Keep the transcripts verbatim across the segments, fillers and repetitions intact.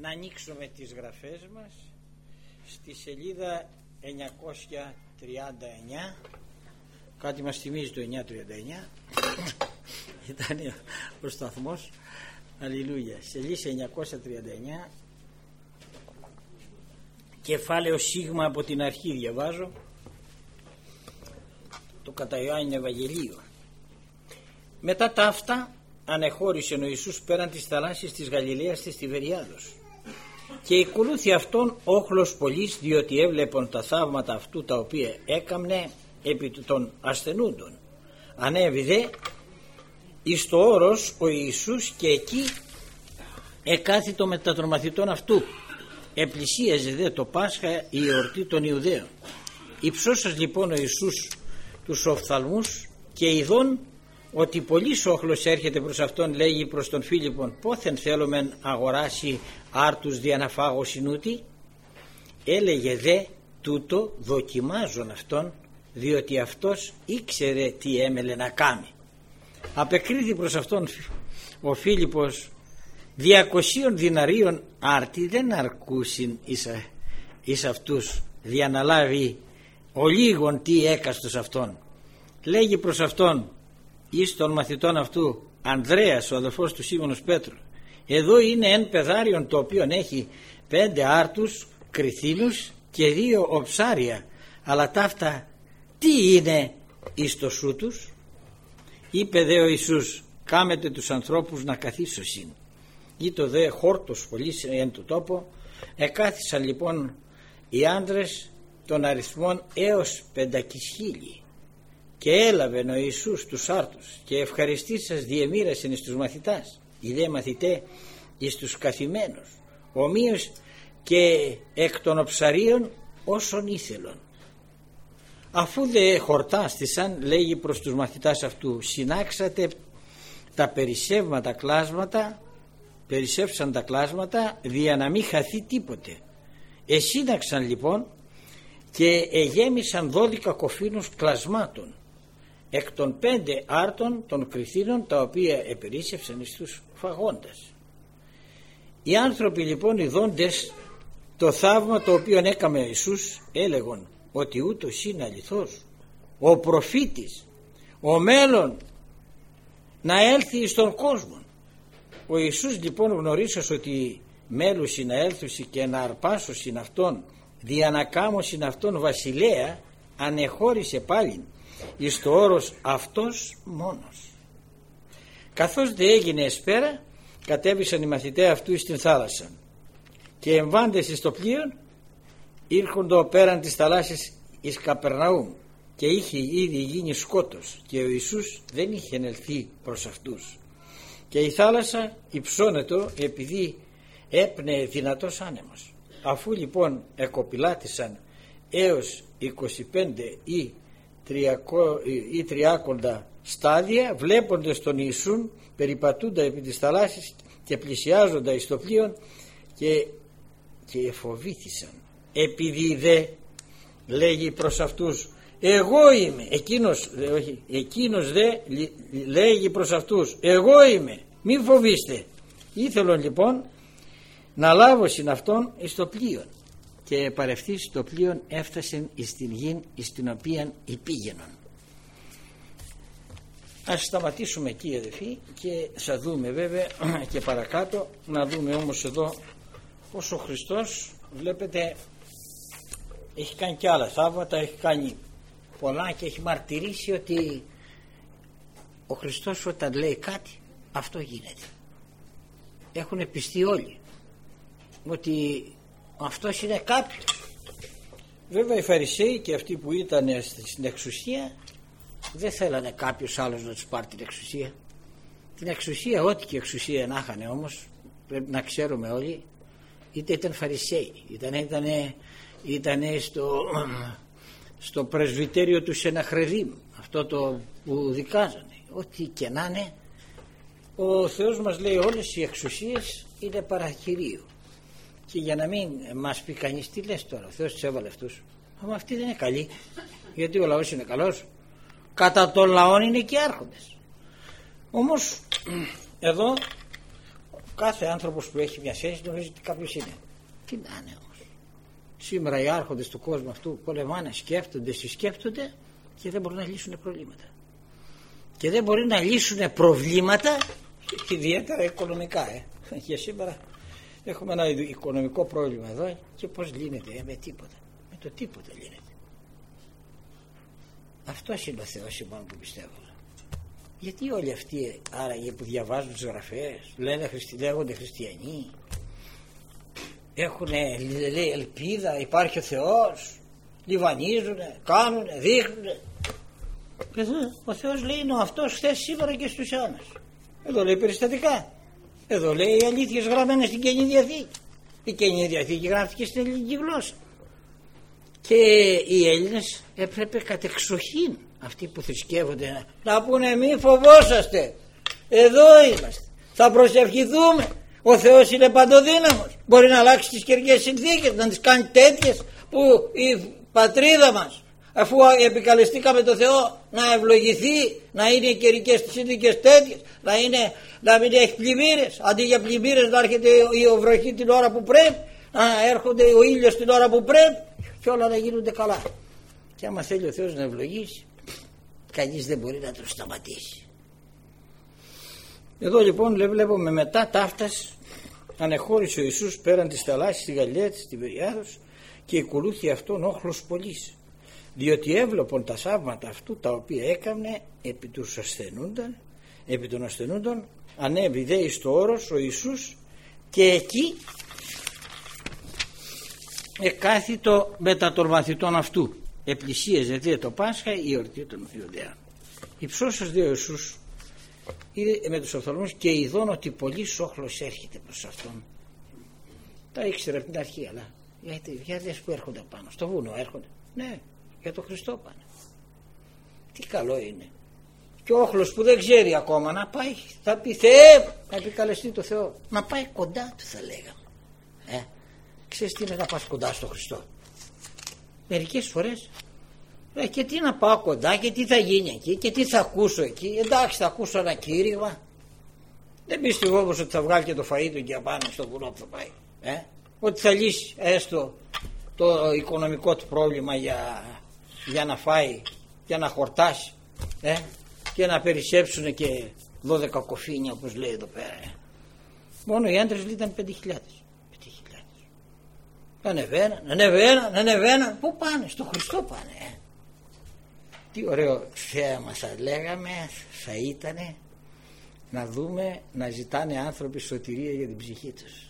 να ανοίξουμε τις γραφές μας στη σελίδα εννιακόσια τριάντα εννιά. Κάτι μας θυμίζει το εννιακόσια τριάντα εννιά. Ήταν ο σταθμός. Αλληλούια. Σελίδα εννιακόσια τριάντα εννιά, κεφάλαιο Σίγμα, από την αρχή διαβάζω, το κατά Ιωάννη Ευαγγελίο. Μετά τα αυτά ανεχώρησε ο Ιησούς πέραν της θαλάσσης της Γαλιλαίας της Τιβεριάδος, και ακολούθη αυτόν όχλος πολλής, διότι έβλεπον τα θαύματα αυτού τα οποία έκαμνε επί των ασθενούντων. Ανέβη δε εις το όρος ο Ιησούς, και εκεί εκάθιτο μετά των μαθητών αυτού. Επλησίαζε δε το Πάσχα, η εορτή των Ιουδαίων. Υψώσας λοιπόν ο Ιησούς τους οφθαλμούς και ειδών ότι πολύς όχλος έρχεται προς αυτόν, λέγει προς τον Φίλιππον, πόθεν θέλομεν αγοράσει άρτους δια να φάγω συνούτη. Έλεγε δε τούτο δοκιμάζον αυτόν, διότι αυτός ήξερε τι έμελε να κάνει. Απεκρίθη προς αυτόν ο Φίλιππος, διακοσίων διναρίων άρτη δεν αρκούσιν εις, εις αυτούς, δια να λάβει ο λίγον τι έκαστος αυτόν. Λέγει προς αυτόν εις των μαθητών αυτού, Ανδρέας ο αδελφός του Σίμωνος Πέτρου, εδώ είναι εν πεδάριον το οποίο έχει πέντε άρτους κριθίνους και δύο οψάρια, αλλά ταύτα τι είναι εις το σου τους? Είπε δε ο Ιησούς, κάμετε τους ανθρώπους να καθίσωσιν. Ήτο δε χόρτος πολύς εν το τόπο. Εκάθισαν λοιπόν οι άντρες των αριθμών έως πεντακισχίλιοι, και έλαβεν ο Ιησούς τους άρτους και ευχαριστήσας διεμοίρασεν εις τους μαθητάς, οι δε μαθητέ εις τους καθημένους, ομοίως και εκ των οψαρίων όσων ήθελον. Αφού δε χορτάστησαν, λέγει προς τους μαθητάς αυτού, συνάξατε τα περισσεύματα κλάσματα, περισσεύσαν τα κλάσματα δια να μην χαθεί τίποτε. Εσύναξαν λοιπόν και εγέμισαν δώδεκα κοφίνους κλασμάτων εκ των πέντε άρτων των κριθίνων, τα οποία επερίσσευσαν εις τους φαγώντας. Οι άνθρωποι λοιπόν, οι δόντες το θαύμα το οποίο έκαμε ο Ιησούς, έλεγον ότι ούτως είναι αληθώς ο προφήτης, ο μέλλον να έλθει εις τον κόσμο. Ο Ιησούς λοιπόν, γνωρίσας ότι μέλουσι να έλθουσι και να αρπάσωσιν αυτόν, δια να κάμωσιν αυτόν βασιλέα, ανεχώρησε πάλιν εις το όρος αυτός μόνος. Καθώς δε έγινε εσπέρα, κατέβησαν οι μαθητές αυτού εις την θάλασσα, και εμβάντες εις το πλοίον ήρχοντο πέραν της θαλάσσης εις Καπερναούμ, και είχε ήδη γίνει σκότος, και ο Ιησούς δεν είχε ελθεί προς αυτούς, και η θάλασσα υψώνετο επειδή έπνεε δυνατός άνεμος. Αφού λοιπόν εκοπηλάτησαν έως είκοσι πέντε ή, τριακό, ή τριάκοντα στάδια, βλέποντες τον Ιησούν περιπατούντα επί της θαλάσσης και πλησιάζοντα εις το πλοίον, και, και εφοβήθησαν. Επειδή δε, λέγει προς αυτούς, εγώ είμαι, εκείνος, όχι, εκείνος δε λέγει προς αυτούς, εγώ είμαι, μην φοβήστε. Ήθελον λοιπόν να λάβωσιν αυτόν εις το πλοίον, και παρευθείς στο πλοίον έφτασεν εις την γην εις την οποίαν υπήγαινον. Ας σταματήσουμε εκεί αδελφοί, και θα δούμε βέβαια και παρακάτω. Να δούμε όμως εδώ πως ο Χριστός, βλέπετε, έχει κάνει και άλλα θαύματα, έχει κάνει πολλά και έχει μαρτυρήσει ότι ο Χριστός όταν λέει κάτι, αυτό γίνεται. Έχουν πιστεί όλοι ότι αυτός είναι κάποιος. Βέβαια οι Φαρισαίοι και αυτοί που ήταν στην εξουσία δεν θέλανε κάποιος άλλος να τους πάρει την εξουσία. Την εξουσία, ό,τι και εξουσία να είχαν όμως, πρέπει να ξέρουμε όλοι, είτε ήταν Φαρισαίοι, είτε ήταν, ήταν στο, στο πρεσβυτέριο του Σεναχρεδίμ, αυτό το που δικάζανε, ό,τι και να είναι, ο Θεός μας λέει όλες οι εξουσίες είναι παραχειρίου. Και για να μην μας πει κανείς, τι λες τώρα, ο Θεός τους έβαλε αυτούς, αλλά αυτοί δεν είναι καλοί, γιατί ο λαός είναι καλός, κατά των λαών είναι και άρχοντες. Όμως εδώ κάθε άνθρωπος που έχει μια σχέση νομίζει ότι κάποιος είναι. Τι να είναι όμως. Σήμερα οι άρχοντες του κόσμου αυτού πολεμάνε, σκέφτονται, συσκέφτονται και δεν μπορούν να λύσουν προβλήματα. Και δεν μπορεί να λύσουν προβλήματα, ιδιαίτερα οικονομικά. Ε. Και σήμερα έχουμε ένα οικονομικό πρόβλημα εδώ και πώς λύνεται, ε, με τίποτα. Με το τίποτα λύνεται. Αυτός είναι ο Θεός ημών που πιστεύω. Γιατί όλοι αυτοί άραγε που διαβάζουν τις γραφές, λένε, λέγονται χριστιανοί, έχουν λέει, ελπίδα, υπάρχει ο Θεός, λιβανίζουν, κάνουν, δείχνουν. Εδώ ο Θεός λέει είναι ο αυτός χθες, σήμερα και στους αιώνας. Εδώ λέει περιστατικά. Εδώ λέει οι αλήθειες γραμμένες στην Καινή Διαθήκη. Η Καινή Διαθήκη γράφτηκε στην ελληνική γλώσσα. Και οι Έλληνες έπρεπε κατεξοχήν αυτοί που θρησκεύονται να πούνε μη φοβόσαστε, εδώ είμαστε, θα προσευχηθούμε, ο Θεός είναι παντοδύναμος, μπορεί να αλλάξει τις καιρικές συνθήκες, να τις κάνει τέτοιες που η πατρίδα μας, αφού επικαλεστήκαμε το Θεό, να ευλογηθεί, να είναι οι καιρικές συνθήκες τέτοιες, να, είναι, να μην έχει πλημμύρες, αντί για πλημμύρες να έρχεται η βροχή την ώρα που πρέπει, να έρχονται ο ήλιος την ώρα που πρέπει και όλα να γίνονται καλά. Και άμα θέλει ο Θεός να ευλογήσει, κανείς δεν μπορεί να τον σταματήσει. Εδώ λοιπόν βλέπουμε μετά ταύτας ανεχώρησε ο Ιησούς πέραν της θαλάσσης στη Γαλιλαία της Τιβεριάδος και ακολούθη αυτόν όχλος πολλής, διότι έβλεπον τα θαύματα αυτού τα οποία έκαμνε επί τους ασθενούντων, επί των ασθενούντων, ανέβη δε εις το όρος ο Ιησούς και εκεί εκάθιτο μετά των μαθητών αυτού. Επλησίαζε δε το Πάσχα η εορτή των Ιουδαίων. Υψώσας δε ο Ιησούς είδε με τους οφθαλμούς και ειδών ότι πολύς όχλος έρχεται προς αυτόν. Τα ήξερε από την αρχή, αλλά γιατί, γιατί που έρχονται πάνω στο βουνό έρχονται. Ναι, για τον Χριστό πάνε. Τι καλό είναι. Και ο όχλος που δεν ξέρει ακόμα να πάει, θα πει Θεέ, να επικαλεστεί το Θεό, να πάει κοντά του θα λέγαμε. Ε, ξέρεις τι είναι να πας κοντά στο Χριστό. Μερικές φορές ε, και τι να πάω κοντά και τι θα γίνει εκεί και τι θα ακούσω εκεί. Εντάξει, θα ακούσω ένα κήρυγμα. Δεν πιστεύω όμως ότι θα βγάλει και το φαΐ του και απάνω στο βουνό που θα πάει. Ε? Ότι θα λύσει έστω το οικονομικό του πρόβλημα για, για να φάει, για να χορτάσει ε? και να περισσέψουν και δώδεκα κοφίνια όπως λέει εδώ πέρα. Ε? Μόνο οι άντρες ήταν πέντε χιλιάδες. Ανεβαίναν, ανεβαίναν, ανεβαίναν. Πού πάνε, στο Χριστό πάνε. Ε. Τι ωραίο θέαμα θα λέγαμε θα ήτανε να δούμε να ζητάνε άνθρωποι σωτηρία για την ψυχή τους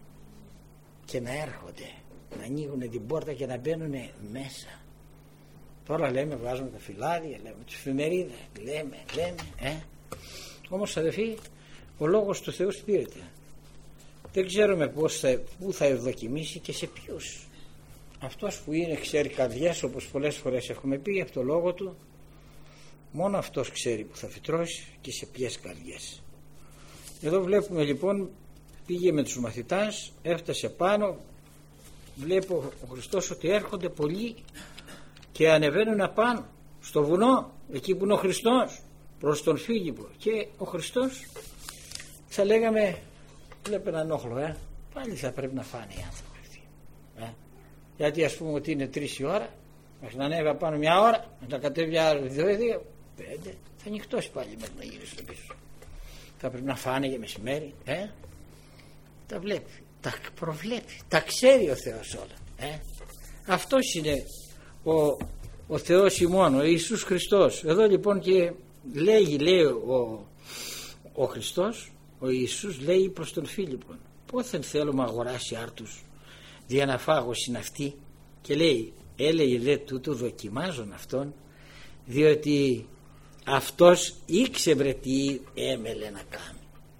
και να έρχονται, να ανοίγουν την πόρτα και να μπαίνουν μέσα. Τώρα λέμε, βγάζουμε τα φυλάδια, λέμε τις εφημερίδες, λέμε, λέμε. Ε. Όμως αδελφοί, ο λόγος του Θεού σπείρεται. Δεν ξέρουμε πώς θα, πού θα ευδοκιμήσει και σε ποιους. Αυτός που είναι ξέρει καρδιές, όπως πολλές φορές έχουμε πει από το λόγο του, μόνο αυτός ξέρει που θα φυτρώσει και σε ποιες καρδιές. Εδώ βλέπουμε λοιπόν, πήγε με τους μαθητάς, έφτασε πάνω, βλέπω ο Χριστός ότι έρχονται πολλοί και ανεβαίνουν απάνω στο βουνό, εκεί που είναι ο Χριστός, προς τον Φίλιππο, και ο Χριστός θα λέγαμε βλέπει έναν όχλο, ε. πάλι θα πρέπει να φάνε οι άνθρωποι αυτοί. Ε. Γιατί ας πούμε ότι είναι τρεις η ώρα, μέχρι να ανέβει απάνω μια ώρα, να τα κατέβει άλλο δύο, δύο, πέντε, θα νυχτώσει πάλι μέχρι να γυρίσει στο πίσω. Θα πρέπει να φάνε για μεσημέρι. Ε. Τα βλέπει, τα προβλέπει, τα ξέρει ο Θεός όλα. Ε. Αυτός είναι ο, ο Θεός ημών, ο Ιησούς Χριστός. Εδώ λοιπόν και λέγει, λέει ο, ο Χριστός, ο Ιησούς λέει προς τον Φίλιππον, πόθεν θέλουμε αγοράσει άρτους δια να φάγω συν αυτή, και λέει έλεγε δε τούτο δοκιμάζον αυτόν, διότι αυτός ήξερε τι έμελε να κάνει.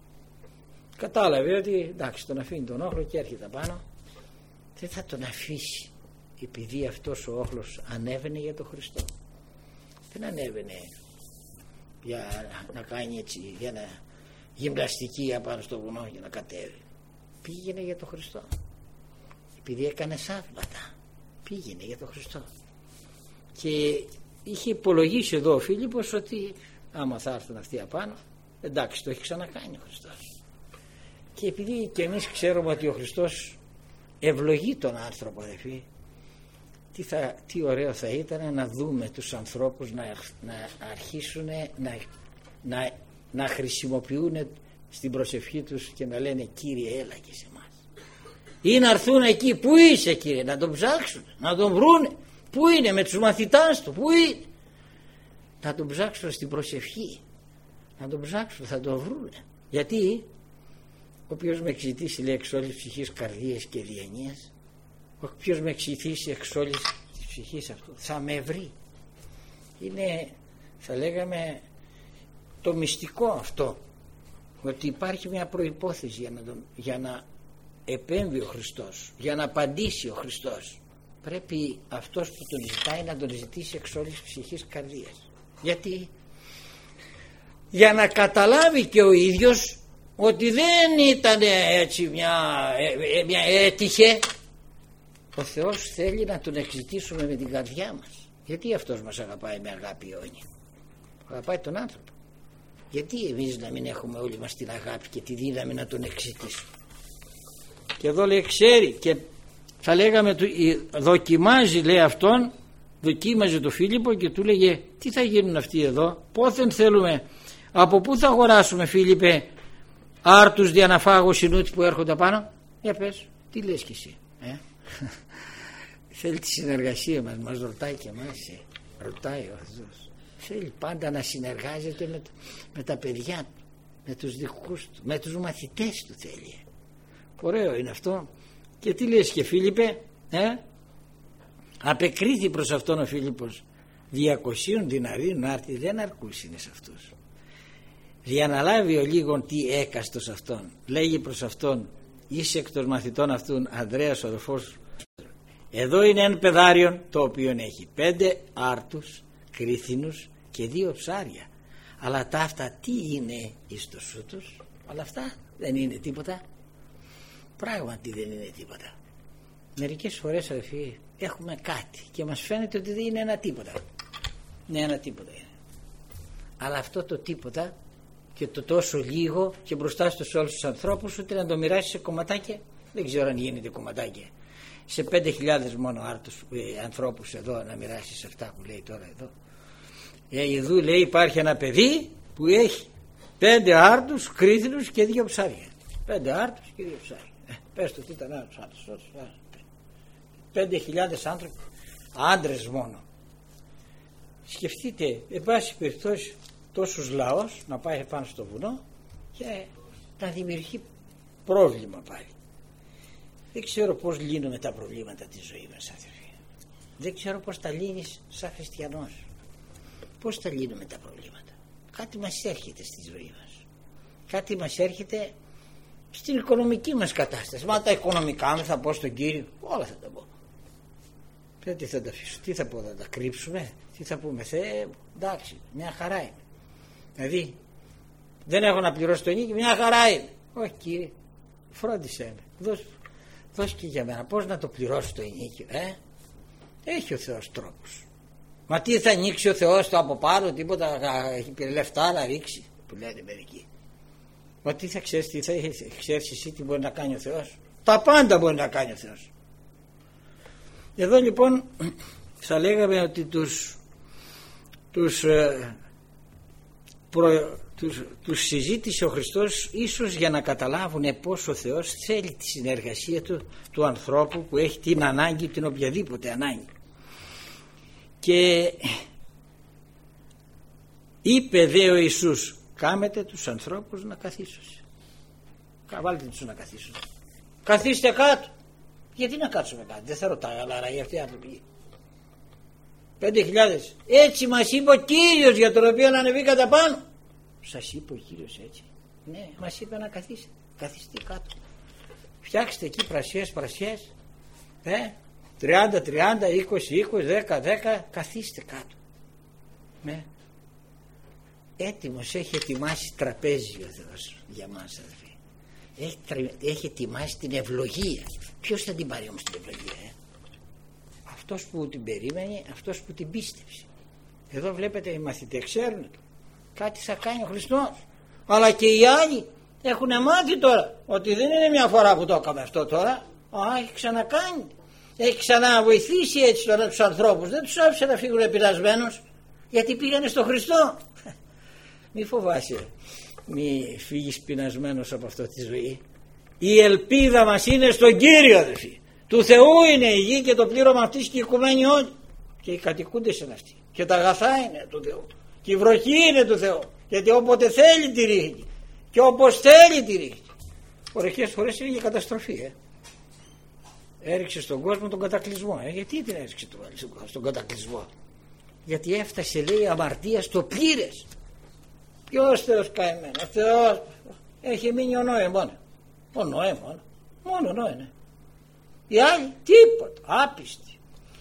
Κατάλαβε ότι εντάξει, τον αφήνει τον όχλο και έρχεται πάνω, δεν θα τον αφήσει επειδή αυτός ο όχλος ανέβαινε για τον Χριστό. Δεν ανέβαινε για να κάνει έτσι, για να γυμναστική απάνω στο βουνό για να κατέβει. Πήγαινε για τον Χριστό. Επειδή έκανε θαύματα, πήγαινε για τον Χριστό. Και είχε υπολογίσει εδώ ο Φίλιππος ότι άμα θα έρθουν αυτοί απάνω, εντάξει, το έχει ξανακάνει ο Χριστός. Και επειδή και εμείς ξέρουμε ότι ο Χριστός ευλογεί τον άνθρωπο, αδελφοί, τι, θα, τι ωραίο θα ήταν να δούμε τους ανθρώπους να, να αρχίσουν να, να, να χρησιμοποιούν στην προσευχή τους και να λένε Κύριε έλα και σε εμάς, ή να έρθουν εκεί, πού είσαι Κύριε, να τον ψάξουν, να τον βρούνε, πού είναι, με τους μαθητάς του, πού είναι, να τον ψάξουν στην προσευχή, να τον ψάξουν, θα τον βρούνε. Γιατί ο οποίος με εξητήσει, λέει, εξ όλης ψυχής, καρδίας και διανοίας, ο οποίος με εξητήσει εξ όλης της ψυχής αυτού θα με βρει. Είναι, θα λέγαμε, το μυστικό αυτό, ότι υπάρχει μια προϋπόθεση για να, τον, για να επέμβει ο Χριστός, για να απαντήσει ο Χριστός. Πρέπει αυτός που τον ζητάει να τον ζητήσει εξ όλης ψυχής, καρδίας. Γιατί? Για να καταλάβει και ο ίδιος ότι δεν ήταν έτσι μια, μια έτυχε. Ο Θεός θέλει να τον εξητήσουμε με την καρδιά μας. Γιατί αυτός μας αγαπάει με αγάπη αιώνια? Αγαπάει τον άνθρωπο. Γιατί εμείς να μην έχουμε όλοι μας την αγάπη και τη δύναμη να τον εξητήσουμε? Και εδώ λέει ξέρει, και θα λέγαμε δοκιμάζει, λέει αυτόν, δοκίμαζε το Φίλιππο και του λέγε τι θα γίνουν αυτοί εδώ, πόθεν θέλουμε, από πού θα αγοράσουμε Φίλιππε άρτους διαναφάγω συνούτης που έρχονται πάνω? Για πες, τι λες κι εσύ? ε? Θέλει τη συνεργασία μας, μας ρωτάει και εμάς, ε. ρωτάει ο Θεός, θέλει πάντα να συνεργάζεται με, με τα παιδιά του, με τους δικούς του, με τους μαθητές του θέλει. Ωραίο είναι αυτό. Και τι λες και Φίλιππε, ε? Απεκρίθη προς αυτόν ο Φίλιππος, διακοσίων διναρίων να έρθει, δεν αρκούσινε σε αυτούς. Διαναλάβει ο λίγον τι έκαστος αυτόν, λέγει προς αυτόν, είσαι εκ των μαθητών αυτούν Ανδρέας ο αδελφός. Εδώ είναι ένα πεδάριον το οποίο έχει πέντε άρτους κρίθινους και δύο ψάρια, αλλά τα αυτά τι είναι εις το σου τους? Αλλά αυτά δεν είναι τίποτα. Πράγματι δεν είναι τίποτα. Μερικές φορές, αδελφοί, έχουμε κάτι και μας φαίνεται ότι δεν είναι ένα τίποτα. Ναι, ένα τίποτα είναι. Αλλά αυτό το τίποτα και το τόσο λίγο και μπροστά στους όλους τους ανθρώπους, ούτε να το μοιράσει σε κομματάκια, δεν ξέρω αν γίνεται κομματάκια. Σε πέντε χιλιάδες μόνο άρτους, ε, ανθρώπους εδώ να μοιράσει αυτά που λέει τώρα εδώ. Ε, εδώ λέει υπάρχει ένα παιδί που έχει πέντε άρτους κρίθινους και δύο ψάρια. Πέντε άρτους και δύο ψάρια. Ε, πες του τι ήταν άλλος άρτους. Πέντε χιλιάδες άνθρωποι, άντρες μόνο. Σκεφτείτε, εν πάση περιπτώσει, τόσους λαός να πάει πάνω στο βουνό και να δημιουργεί πρόβλημα πάλι. Δεν ξέρω πώς λύνουμε τα προβλήματα της ζωής μας, αδελφοί. Δεν ξέρω πώς τα λύνεις σαν χριστιανός. Πώς τα λύνουμε τα προβλήματα? Κάτι μας έρχεται στη ζωή μας. Κάτι μας έρχεται στην οικονομική μας κατάσταση. Μα τα οικονομικά μου θα πω στον Κύριο, όλα θα τα πω. Τι θα τα αφήσω, τι θα πω, θα τα κρύψουμε, τι θα πούμε? Θεέ, εντάξει, μια χαρά είναι. Δηλαδή, δεν έχω να πληρώσω το ενίκιο, μια χαρά είναι. Όχι Κύριε, φρόντισέ με, δώσ' δώσ' και για μένα, πώς να το πληρώσω το ενίκιο, ε? Έχει ο Θεός τρόπους. Μα τι θα ανοίξει ο Θεός το από πάνω, τίποτα, έχει λεφτά να ρίξει, που λένε μερικοί. Μα τι θα ξέρεις, τι θα ξέρεις εσύ τι μπορεί να κάνει ο Θεός? Τα πάντα μπορεί να κάνει ο Θεός. Εδώ λοιπόν θα λέγαμε ότι τους τους, ε, προ, τους, τους συζήτησε ο Χριστός ίσως για να καταλάβουν πως ο Θεός θέλει τη συνεργασία του, του ανθρώπου που έχει την ανάγκη, την οποιαδήποτε ανάγκη. Και είπε δε ο Ιησούς, κάμετε τους ανθρώπους να καθίσουν. Βάλτε τους να καθίσουν. Καθίστε κάτω. Γιατί να κάτσουμε κάτω? Δεν θα ρωτάει, αλλά για αυτοί οι άνθρωποι. Πέντε χιλιάδες. Έτσι μας είπε ο Κύριος για τον οποίο ανεβήκατε πάνω. Σας είπε ο Κύριος έτσι? Ναι, μας είπε να καθίσετε. Καθίστε κάτω. Φτιάξτε εκεί πρασιές, πρασιές. Ε, τριάντα, τριάντα, είκοσι, είκοσι, δέκα, δέκα. Καθίστε κάτω. Ναι. Έτοιμος, έχει ετοιμάσει τραπέζι ο Θεός για μας, αδελφοί. Έχει, έχει ετοιμάσει την ευλογία. Ποιος θα την πάρει όμως την ευλογία? Ε? Αυτός που την περίμενε, αυτός που την πίστεψε. Εδώ βλέπετε οι μαθητές ξέρουν κάτι θα κάνει ο Χριστός, αλλά και οι άλλοι Έχουν μάθει τώρα ότι δεν είναι μια φορά που το έκαμε αυτό τώρα. Α, έχει ξανακάνει. Έχει ξαναβοηθήσει έτσι τώρα τους ανθρώπους. Δεν τους άφησε να φύγουν πειρασμένους, γιατί πήγανε στο Χριστό. Μη φοβάσαι, μη φύγεις πεινασμένος από αυτή τη ζωή. Η ελπίδα μας είναι στον Κύριο, αδελφοί. Του Θεού είναι η γη και το πλήρωμα αυτής και οι οικουμένοι όλοι. Και οι κατοικούντες είναι αυτοί. Και τα αγαθά είναι του Θεού. Και η βροχή είναι του Θεού. Γιατί όποτε θέλει τη ρίχνει. Και όπως θέλει τη ρίχνει. Ορικές φορές είναι για καταστροφή. Ε. Έριξε στον κόσμο τον κατακλυσμό. Ε. Γιατί την έριξε στον κατακλυσμό? Γιατί έφτασε, λέει, αμαρτία στο πλήρες. Ποιος Θεός καημένος? Θεός. Έχει μείνει ο Νόε μόνο. Ο Νόε μόνο. Μόνο ο Νόε, ναι. Οι άλλοι τίποτα. Άπιστοι.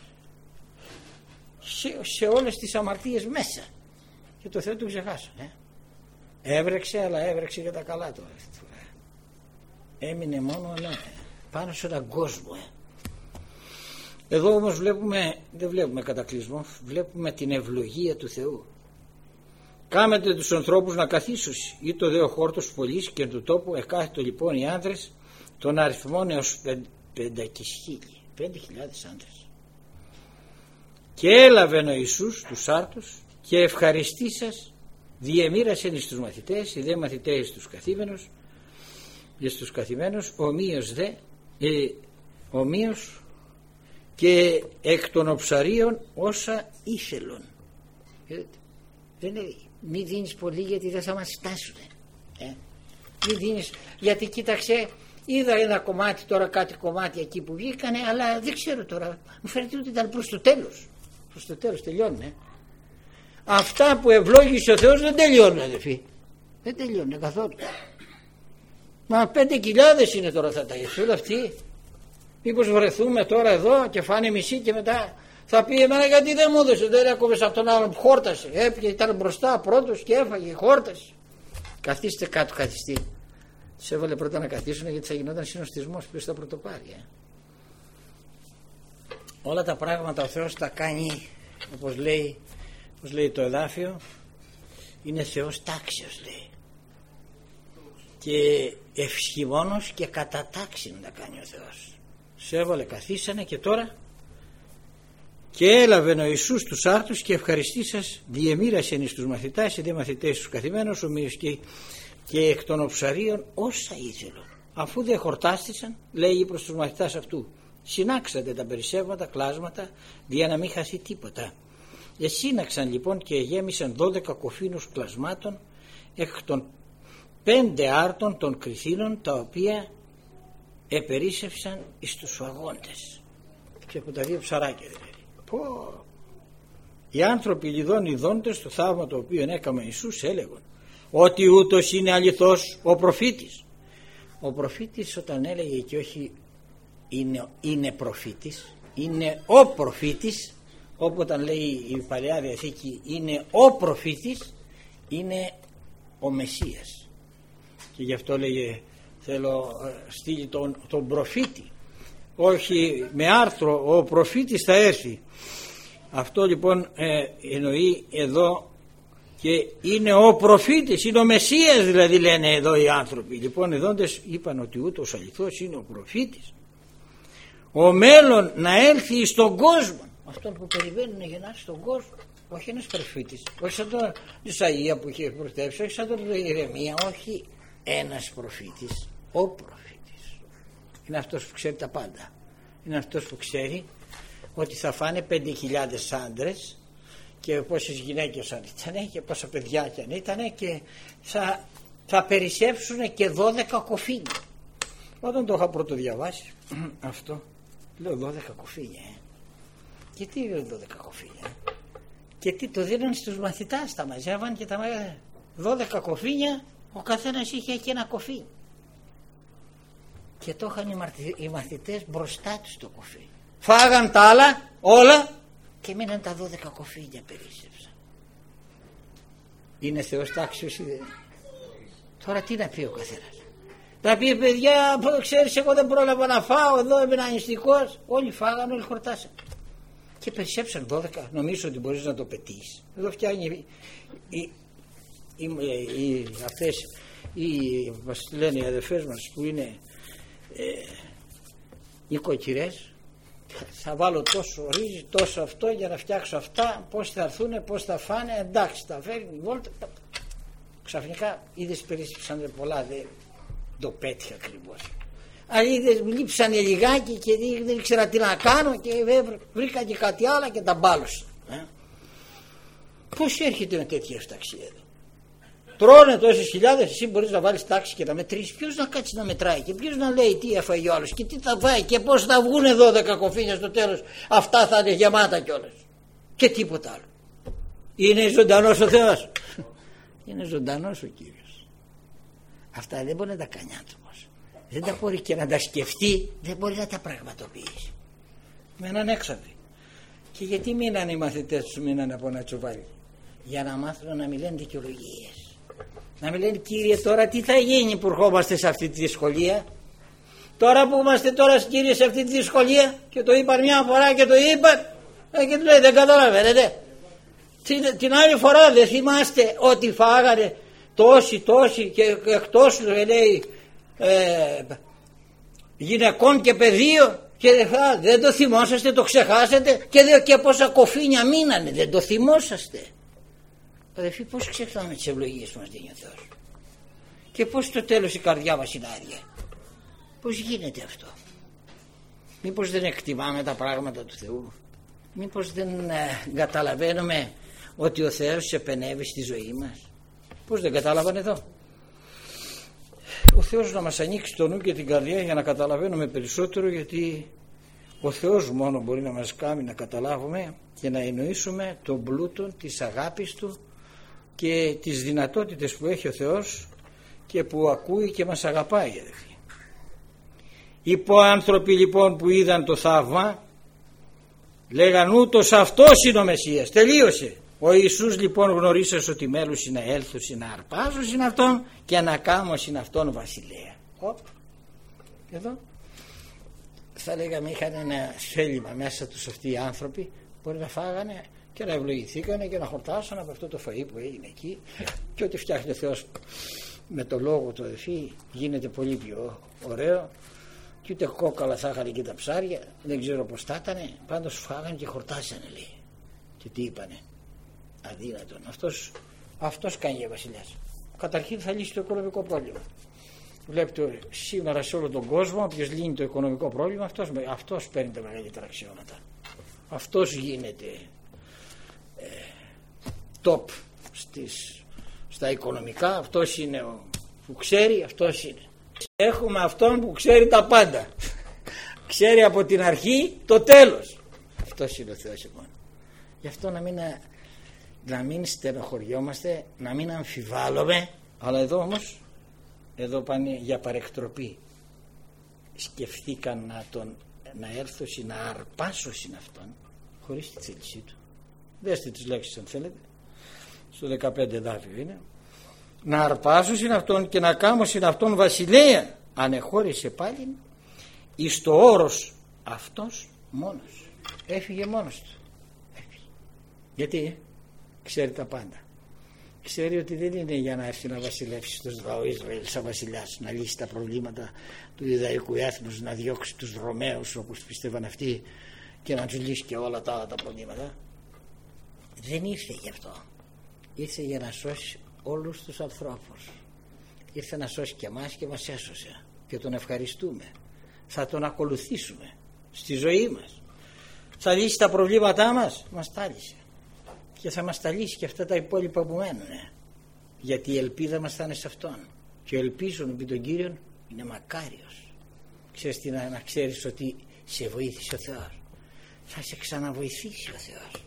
Σε, σε όλες τις αμαρτίες μέσα. Και το Θεό του ξεχάσαν. Ε. Έβρεξε, αλλά έβρεξε για τα καλά του. Έμεινε μόνο ο Νόε. Πάνω σε έναν κόσμο. Ε. Εδώ όμως βλέπουμε, δεν βλέπουμε κατακλυσμό, βλέπουμε την ευλογία του Θεού. Κάμετε τους ανθρώπους να καθίσουν ή το δε ο χόρτος πολλής και του τόπου εκάθετο λοιπόν οι άντρες των αριθμών έως πεντακισχίλιοι, πέντε χιλιάδες άντρες. Και έλαβεν ο Ιησούς τους άρτους και ευχαριστήσας διεμήρασεν εις τους μαθητές, οι δε μαθητές στους καθήμενους και στους καθημένους ομοίως δε ε, ομοίως και εκ των οψαρίων όσα ήθελον. Δεν είναι, μη δίνεις πολύ γιατί δεν θα μας στάσουν. Ε. Μη δίνεις, γιατί κοίταξε, είδα ένα κομμάτι τώρα, κάτι κομμάτι εκεί που βγήκανε, αλλά δεν ξέρω τώρα, μου φαίνεται ότι ήταν προς το τέλος. Προς το τέλος τελειώνουν. Ε. Αυτά που ευλόγησε ο Θεός δεν τελειώνουν, αδελφοί. Δεν τελειώνουν καθόλου. Μα πέντε χιλιάδες είναι τώρα, θα τα γεθούν αυτοί. Μήπως βρεθούμε τώρα εδώ και φάνε μισή και μετά θα πει εμένα γιατί δεν μου έδωσε, δεν έκοβες από τον άλλον που χόρτασε. Έπιε, ήταν μπροστά πρώτος και έφαγε, χόρτασε. Καθίστε κάτω, καθιστή. Τους έβαλε πρώτα να καθίσουν γιατί θα γινόταν συνοστισμός, ποιος θα πρωτοπάρει. Ε. Όλα τα πράγματα ο Θεός τα κάνει, όπως λέει, όπως λέει το εδάφιο, είναι Θεός τάξεως, λέει. Και ευσχημόνος και κατά τάξη να κάνει ο Θεός. Σε έβαλε, καθίσανε και τώρα και έλαβε ο Ιησούς τους άρτους και ευχαριστήσας διεμήρασεν εις τους μαθητάς και δε μαθητές τους καθημένους ομοίως και, και εκ των οψαρίων όσα ήθελον. Αφού δεν χορτάστησαν, λέει προς τους μαθητάς αυτού, συνάξατε τα περισσεύματα, κλάσματα, για να μην χαθεί τίποτα. Εσύναξαν λοιπόν και γέμισαν δώδεκα κοφίνους κλασμάτων εκ των πέντε άρτων των κρυθίνων, τα οποία επερίσσευσαν εις τους αγώντες. Και από τα δύο ψαράκια δηλαδή. Πω. Οι άνθρωποι λιδών ειδώντες το θαύμα το οποίο έκαμε Ιησούς έλεγαν ότι ούτως είναι αληθώς ο προφήτης. Ο προφήτης όταν έλεγε και όχι είναι, είναι προφήτης, είναι ο προφήτης, όπου όταν λέει η Παλαιά Διαθήκη είναι ο προφήτης, είναι ο Μεσσίας. Και γι' αυτό λέγε θέλω στείλει τον, τον προφήτη, όχι με άρθρο, ο προφήτης θα έρθει. Αυτό λοιπόν ε, εννοεί εδώ, και είναι ο προφήτης, είναι ο Μεσσίας δηλαδή, λένε εδώ οι άνθρωποι. Λοιπόν εδώντες είπαν ότι ούτως αληθώς είναι ο προφήτης, ο μέλλον να έλθει στον κόσμο, αυτόν που περιμένουν να γεννάσει στον κόσμο. Όχι ένας προφήτης, όχι σαν τον Ισαΐα που είχε προστέψει, όχι σαν τον Ιερεμία, όχι ένας προφήτης, ο προφήτης. Είναι αυτός που ξέρει τα πάντα. Είναι αυτός που ξέρει ότι θα φάνε πέντε χιλιάδες άντρες και πόσες γυναίκες αν ήταν και πόσα παιδιά κι αν ήταν, και θα, θα περισσέψουν και δώδεκα κοφίνια. Όταν το είχα πρώτο διαβάσει αυτό, λέω δώδεκα κοφίνια. Ε. Και τι είναι δώδεκα κοφίνια? Ε. Και τι το δίνουν στους μαθητάς, τα μαζεύαν και τα μαζεύαν. δώδεκα κοφίνια, ο καθένας είχε και ένα κοφί. Και το είχαν οι μαθητές μπροστά τους το κοφί. Φάγαν τα άλλα όλα και μείναν τα δώδεκα κοφίνια, περίσσευσαν. Είναι Θεός τάξιος ή δεν? Τώρα τι να πει ο καθένας? Να πει παιδιά, ξέρεις, εγώ δεν πρόλαβα να φάω, εδώ έμεινα νηστικός. Όλοι φάγαν, όλοι χορτάσαν. Και περισσέψαν δώδεκα. Νομίζω ότι μπορείς να το πετύχεις. Εδώ φτιάχνει οι, οι, οι, οι, αυτές ή μας λένε οι αδερφές μας που είναι ε, οικοκυρές, θα βάλω τόσο ρύζι, τόσο αυτό για να φτιάξω αυτά, πώς θα έρθουνε, πώς θα φάνε, εντάξει, τα φέρνει βόλτα. Ξαφνικά είδες περίσσεψαν πολλά, δεν το πέτυχε ακριβώς. Αλλά είδες μου λείψανε λιγάκι και δεν ήξερα τι να κάνω και βρήκα και κάτι άλλο και τα μπάλωσα. Ε? Πώς έρχεται με τέτοια ευταξία εδώ? Τρώνε τόσες χιλιάδες, εσύ μπορείς να βάλεις τάξη και να μετρήσεις. Ποιος να κάτσει να μετράει και ποιος να λέει τι έφαγε ο άλλος και τι θα φάει και πώς θα βγουνε δώδεκα κοφίνια στο τέλος? Αυτά θα είναι γεμάτα κιόλας και τίποτα άλλο. Είναι ζωντανός ο Θεός. Είναι ζωντανός ο Κύριος. Αυτά δεν μπορεί να τα κάνει άνθρωπος. Δεν τα μπορεί και να τα σκεφτεί, δεν μπορεί να τα πραγματοποιήσει. Μέναν έξαποι. Και γιατί μείνανε οι μαθητές τους, μείνανε από ένα τσουβάλι? Για να μάθουν να μην λένε δικαιολογίες. Να μην λένε, Κύριε, τώρα τι θα γίνει που ερχόμαστε σε αυτή τη δυσκολία? Τώρα που είμαστε τώρα, Κύριε, σε αυτή τη δυσκολία, και το είπαν μια φορά και το είπαν, ε, και του λέει, δεν καταλαβαίνετε? Την, την άλλη φορά δεν θυμάστε ότι φάγανε τόσοι τόσοι και εκτός λέει ε, γυναικών και παιδίων και δεν το θυμόσαστε, το ξεχάσατε? Και, δε, και πόσα κοφίνια μείνανε, δεν το θυμόσαστε? Αδελφοί, πώς ξεχνάμε τις ευλογίες που μας δίνει ο Θεός? Και πώς στο τέλος η καρδιά μας είναι άδεια? Πώς γίνεται αυτό? Μήπως δεν εκτιμάμε τα πράγματα του Θεού? Μήπως δεν ε, καταλαβαίνουμε ότι ο Θεός επενεύει στη ζωή μας? Πώς δεν κατάλαβαν εδώ? Ο Θεός να μας ανοίξει το νου και την καρδιά για να καταλαβαίνουμε περισσότερο, γιατί ο Θεός μόνο μπορεί να μας κάνει να καταλάβουμε και να εννοήσουμε τον πλούτο της αγάπης Του και τις δυνατότητες που έχει ο Θεός και που ακούει και μας αγαπάει, αδελφοί. Οι άνθρωποι λοιπόν που είδαν το θαύμα λέγαν, ούτως αυτός είναι ο Μεσσίας, τελείωσε. Ο Ιησούς λοιπόν γνωρίσας ότι μέλους είναι έλθους, είναι αρπάζους είναι αυτόν και να κάμως είναι αυτόν βασιλέα. Οπ, εδώ θα λέγαμε είχαν ένα θέλημα μέσα τους αυτοί οι άνθρωποι, μπορεί να φάγανε και να ευλογηθήκανε και να χορτάσαν από αυτό το φαΐ που έγινε εκεί, και ό,τι φτιάχνει ο Θεός με το λόγο του, αδελφοί, γίνεται πολύ πιο ωραίο. Και ούτε κόκαλα θα είχαν και τα ψάρια, δεν ξέρω πως θα ήτανε, πάντως φάγανε και χορτάσανε, λέει. Και τι είπανε? Αδύνατον. Αυτός, αυτός κάνει για βασιλιάς. Καταρχήν θα λύσει το οικονομικό πρόβλημα. Βλέπετε σήμερα σε όλο τον κόσμο, όποιος λύνει το οικονομικό πρόβλημα, αυτός, αυτός παίρνει τα μεγαλύτερα αξιώματα. Αυτός γίνεται ε, top στις, στα οικονομικά, αυτός είναι ο που ξέρει, αυτός είναι. Έχουμε αυτόν που ξέρει τα πάντα. Ξέρει από την αρχή το τέλος. Αυτός είναι ο Θεός λοιπόν. Γι' αυτό να μην, να μην στενοχωριόμαστε, να μην αμφιβάλλουμε. Αλλά εδώ όμως, εδώ πάνε για παρεκτροπή. Σκεφτήκαν να, τον, να έρθουν, να αρπάσουν αυτόν χωρίς τη θέλησή του. Δέστε τις λέξεις αν θέλετε. Στο δεκαπέντε εδάφιο είναι. Να αρπάσουν αυτόν και να κάμωσιν αυτόν βασιλέα. Ανεχώρησε πάλι εις το όρος αυτός μόνος. Έφυγε μόνος του. Έφυγε. Γιατί ξέρει τα πάντα. Ξέρει ότι δεν είναι για να έρθει να βασιλεύσει στο λαό Ισραήλ σαν βασιλιάς, να λύσει τα προβλήματα του Ιουδαϊκού έθνους, να διώξει τους Ρωμαίους όπως πιστεύαν αυτοί και να τους λύσει και όλα τα άλλα τα προβλήματα. Δεν ήρθε γι' αυτό. Ήρθε για να σώσει όλους τους ανθρώπους. Ήρθε να σώσει και εμάς και μας έσωσε και τον ευχαριστούμε. Θα τον ακολουθήσουμε στη ζωή μας. Θα λύσει τα προβλήματά μας, μας τα λύσει και θα μας τα λύσει και αυτά τα υπόλοιπα που μένουν, γιατί η ελπίδα μας θα είναι σε Αυτόν και ο ελπίζων επί τον Κύριον είναι μακάριος. Ξέρεις τι, να, να ξέρεις ότι σε βοήθησε ο Θεός, θα σε ξαναβοηθήσει ο Θεός.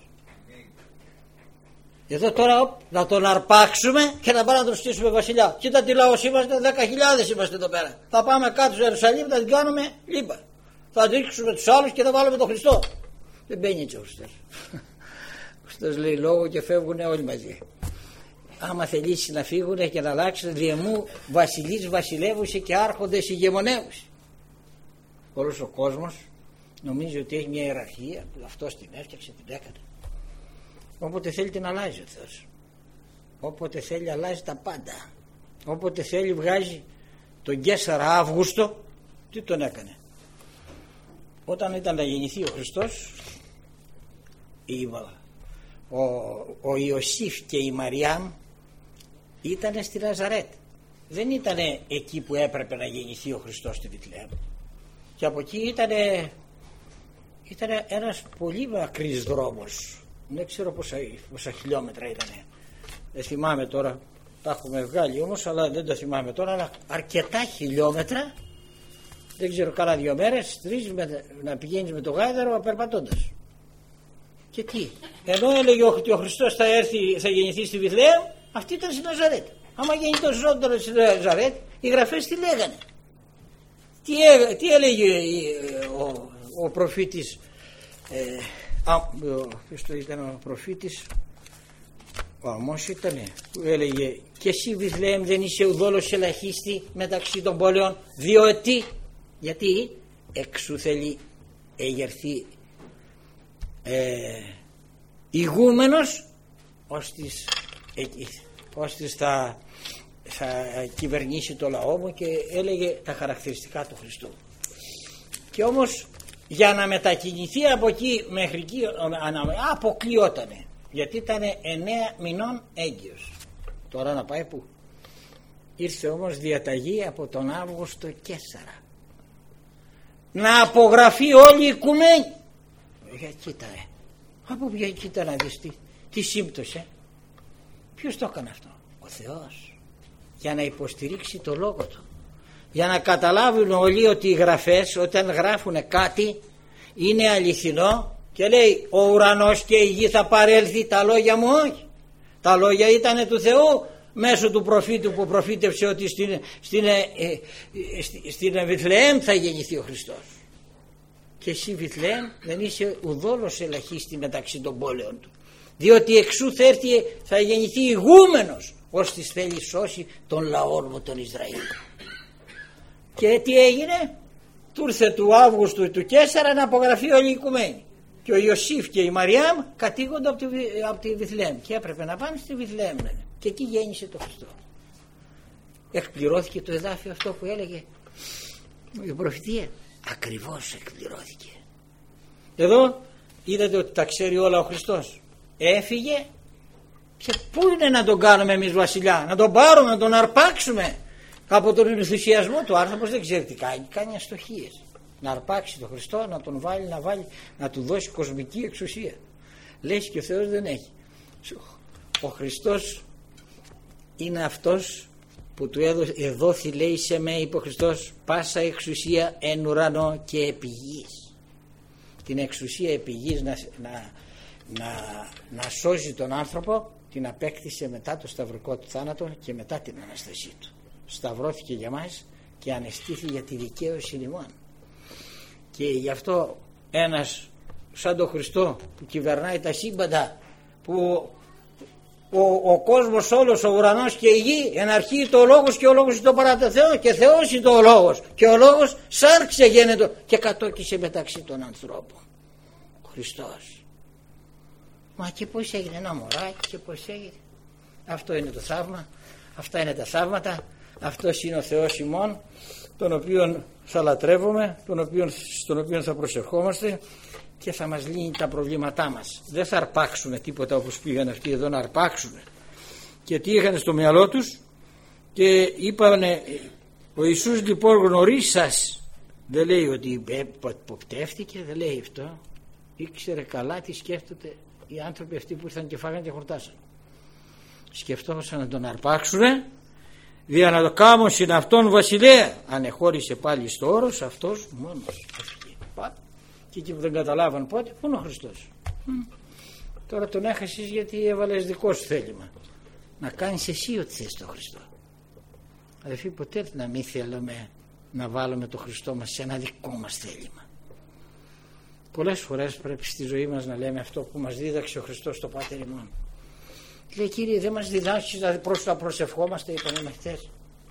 Εδώ τώρα να τον αρπάξουμε και να πάμε να τον στήσουμε βασιλιά. Κοίτα τι λαός είμαστε, δέκα χιλιάδες είμαστε εδώ πέρα. Θα πάμε κάτω στο Ιερουσαλήμ, θα την κάνουμε λίμπα. Θα δείξουμε τους άλλους και θα βάλουμε τον Χριστό. Δεν μπαίνει έτσι ο Χριστός. Ο Χριστός λέει λόγο και φεύγουν όλοι μαζί. Άμα θελήσει να φύγουν και να αλλάξουν, διεμού βασιλείς βασιλεύουσε και άρχοντες ηγεμονεύουσε. Όλος ο κόσμος νομίζει ότι έχει μια ιεραρχία που αυτός την έφτιαξε, την έκανε. Όποτε θέλει την αλλάζει ο Θεός. Όποτε θέλει αλλάζει τα πάντα. όποτε θέλει βγάζει τον Καίσαρα Αύγουστο. Τι τον έκανε? Όταν ήταν να γεννηθεί ο Χριστός, ο, ο Ιωσήφ και η Μαριάμ ήτανε στη Ναζαρέτ, δεν ήτανε εκεί που έπρεπε να γεννηθεί ο Χριστός στη Βηθλεέμ. Και από εκεί ήτανε, ήτανε ένας πολύ μακρύς δρόμος, δεν ξέρω πόσα, πόσα χιλιόμετρα ήτανε, δεν θυμάμαι τώρα, τα έχουμε βγάλει όμως, αλλά δεν το θυμάμαι τώρα, αλλά αρκετά χιλιόμετρα, δεν ξέρω, κάνα δύο μέρες, τρεις, με, να πηγαίνεις με το γάιδαρο περπατώντας. Και τι, ενώ έλεγε ότι ο Χριστός θα έρθει, θα γεννηθεί στη Βηθλεέμ, αυτή ήταν στη Ναζαρέτ. Άμα γεννητός τώρα στη Ναζαρέτ, οι γραφές τι λέγανε? Τι, έ, τι έλεγε ο, ο προφήτης, ε, α, ποιος το ήταν ο προφήτης, ο Αμώς ήτανε, που έλεγε και εσύ Βηθλεέμ δεν είσαι ουδόλως ελαχίστη μεταξύ των πόλεων, διότι, γιατί εξού θέλει εγερθεί ε, ηγούμενος ώστις, ε, ώστις θα, θα κυβερνήσει το λαό μου, και έλεγε τα χαρακτηριστικά του Χριστού. Και όμως για να μετακινηθεί από εκεί μέχρι εκεί αποκλειότανε, γιατί ήταν εννέα μηνών έγκυος. Τώρα να πάει πού? Ήρθε όμως διαταγή από τον Αύγουστο Καίσαρα να απογραφεί όλη η οικουμένη. Για κοίτα ε. Από ποια κοίτα να δεις τι, τι σύμπτωσε. Ποιος το έκανε αυτό? Ο Θεός, για να υποστηρίξει το λόγο του, για να καταλάβουν όλοι ότι οι γραφές όταν γράφουν κάτι είναι αληθινό, και λέει ο ουρανός και η γη θα παρέλθει, τα λόγια μου όχι. Τα λόγια ήταν του Θεού μέσω του προφήτου που προφήτευσε ότι στην, στην, ε, ε, στην Βηθλεέμ θα γεννηθεί ο Χριστός. Και εσύ Βηθλεέμ δεν είσαι ουδόλως ελαχίστη μεταξύ των πόλεων του, διότι εξού θα, έρθει, θα γεννηθεί ηγούμενος ώστις θέλει σώσει τον λαό μου τον Ισραήλ. Και τι έγινε? Του ήρθε του Αύγουστου του Καίσαρα να απογραφεί όλη η οικουμένη, και ο Ιωσήφ και η Μαριάμ κατήγονται από τη, από τη Βηθλεέμ και έπρεπε να πάνε στη Βηθλεέμ, και εκεί γέννησε το Χριστό. Εκπληρώθηκε το εδάφιο αυτό που έλεγε η προφητεία, ακριβώς εκπληρώθηκε. Εδώ είδατε ότι τα ξέρει όλα ο Χριστός. Έφυγε, και πού είναι να τον κάνουμε εμείς βασιλιά? Να τον πάρουμε, να τον αρπάξουμε από τον ενθουσιασμό του. Ο άνθρωπος δεν ξέρει τι κάνει, κάνει αστοχίες. Να αρπάξει τον Χριστό, να τον βάλει, να βάλει, να του δώσει κοσμική εξουσία. Λες και ο Θεός δεν έχει. Ο Χριστός είναι αυτός που του έδωσε, εδόθη λέει σε με, είπε ο Χριστός, πάσα εξουσία εν ουρανό και επί γης. Την εξουσία επί γης να, να, να, να σώζει τον άνθρωπο την απέκτησε μετά το σταυρικό του θάνατο και μετά την Αναστασή του. Σταυρώθηκε για μας και ανεστήθη για τη δικαίωση ημών. Και γι' αυτό ένας σαν τον Χριστό που κυβερνάει τα σύμπαντα, που ο, ο κόσμος όλος, ο ουρανός και η γη, εν αρχή ήτο ο λόγος και ο λόγος ήτο παρά το Θεό και Θεός ήτο ο λόγος και ο λόγος σάρξε γένετο και κατόκισε μεταξύ των ανθρώπων. Ο Χριστός. Μα και πώς έγινε ένα μωράκι και πώς έγινε. Αυτό είναι το θαύμα, αυτά είναι τα θαύματα, αυτός είναι ο Θεός ημών, τον οποίον θα λατρεύουμε, τον οποίον, στον οποίο θα προσευχόμαστε και θα μας λύνει τα προβλήματά μας. Δεν θα αρπάξουν τίποτα όπως πήγαν αυτοί εδώ να αρπάξουν. Και τι είχαν στο μυαλό τους? Και είπανε, ο Ιησούς λοιπόν γνωρίζει σας. Δεν λέει ότι υποπτεύτηκε, δεν λέει αυτό. Ήξερε καλά τι σκέφτονται οι άνθρωποι αυτοί που ήρθαν και φάγαν και χορτάσαν. Σκεφτόμασταν να τον αρπάξουνε, δια να το κάμουν συν αυτόν βασιλέα. Ανεχώρησε πάλι στο όρος, αυτός μόνος έφυγε. Και εκεί που δεν καταλάβαν πότε, πού είναι ο Χριστός? Mm. Τώρα τον έχασες γιατί έβαλες δικό σου θέλημα. Να κάνεις εσύ ό,τι θες τον Χριστό. Αδελφοί, ποτέ να μην θέλουμε να βάλουμε τον Χριστό μας σε ένα δικό μας θέλημα. Πολλές φορές πρέπει στη ζωή μας να λέμε αυτό που μας δίδαξε ο Χριστός στο Πάτερ ημών. Λέει, Κύριε, δεν μας διδάξεις να προσευχόμαστε, είπαμε χθες.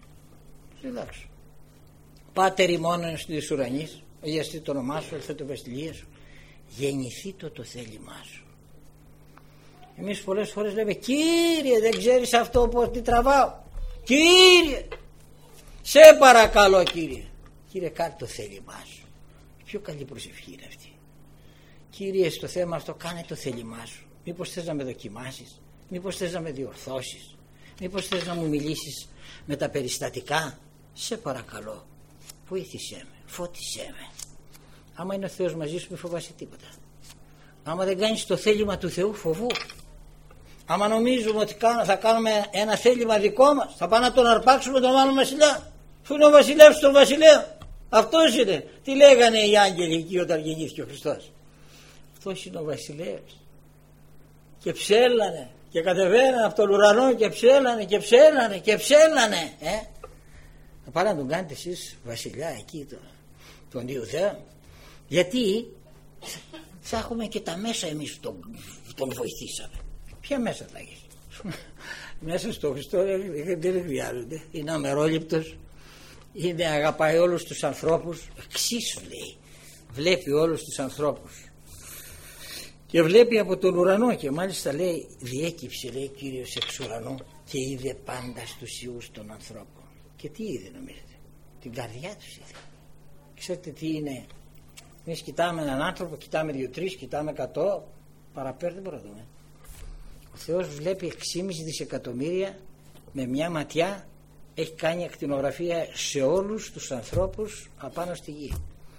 Διδάξω. Πάτερ ημών στις ουρανείς, αγιαστεί το όνομά σου, ελθέ το βασιλεία σου, γεννηθεί το το θέλημά σου. Εμείς πολλές φορές λέμε, Κύριε, δεν ξέρεις αυτό που τι τραβάω. Κύριε, σε παρακαλώ κύριε. Κύριε, κάνε το θέλημά σου. Η πιο καλή προσευχή είναι αυτή. Κύριε, στο θέμα αυτό κάνε το θέλημά σου. Μήπως θες να με δοκιμάσεις, μήπως θες να με διορθώσεις, μήπως θες να μου μιλήσεις με τα περιστατικά. Σε παρακαλώ, βοήθησέ με, φώτισέ με. Άμα είναι ο Θεός μαζί σου, μη φοβάσαι τίποτα. Άμα δεν κάνεις το θέλημα του Θεού, φοβού. Άμα νομίζουμε ότι θα κάνουμε ένα θέλημα δικό μας, θα πάμε να τον αρπάξουμε τον άλλο βασιλιά. Φου είναι ο βασιλεύς των βασιλέων. Αυτός είναι. Τι λέγανε οι άγγελοι εκεί όταν γεννήθηκε ο Χριστός? Αυτός είναι ο βασιλεύς. Και ψέλανε και κατεβαίνανε από τον ουρανό και ψέλανε και ψέλανε και ψέλανε. Ε? Θα πάρει να τον κάνετε εσείς βασιλιά εκεί το, τον Ιουδαία, γιατί θα έχουμε και τα μέσα εμείς που τον, τον βοηθήσαμε. Ποια μέσα θα έχεις? Μέσα στο Χριστό δεν χρειάζονται. Είναι αμερόληπτος, είναι, αγαπάει όλους τους ανθρώπους. Εξίσου λέει, βλέπει όλους τους ανθρώπους και βλέπει από τον ουρανό, και μάλιστα λέει διέκυψε, λέει, Κύριος εξ ουρανού και είδε πάντα στους ιούς των ανθρώπων. Και τι είδε νομίζετε? Την καρδιά τους είδε. Ξέρετε τι είναι? Εμείς κοιτάμε έναν άνθρωπο, κοιτάμε δύο-τρεις, κοιτάμε εκατό, παραπέρα δεν μπορούμε να δούμε. Ο Θεός βλέπει έξι κόμμα πέντε δισεκατομμύρια με μια ματιά. Έχει κάνει ακτινογραφία σε όλους τους ανθρώπους απάνω στη γη.